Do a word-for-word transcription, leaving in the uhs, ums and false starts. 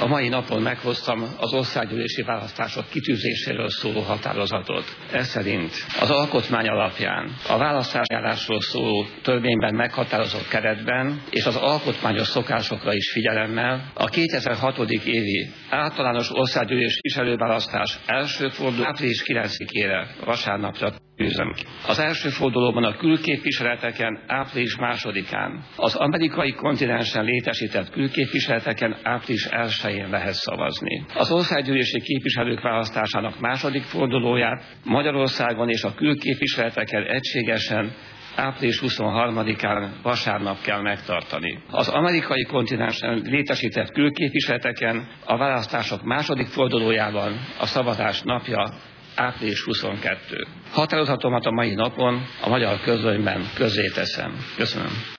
A mai napon meghoztam az országgyűlési választások kitűzéséről szóló határozatot. Ez szerint az alkotmány alapján a választásjárásról szóló törvényben meghatározott keretben és az alkotmányos szokásokra is figyelemmel a kétezer-hat évi általános országgyűlési képviselőválasztás első forduló április kilencedikére vasárnapra tűzöm ki. Az első fordulóban a külképviseleteken április másodikán, az amerikai kontinensen létesített külképviseleteken április elsején lehet szavazni. Az országgyűlési képviselők választásának második fordulóját Magyarországon és a külképviseleteken egységesen április huszonharmadikán vasárnap kell megtartani. Az amerikai kontinensen létesített külképviseleteken a választások második fordulójában a szavazás napja április huszonkettő. Határozatomat a mai napon a magyar közlönyben közzéteszem. Köszönöm.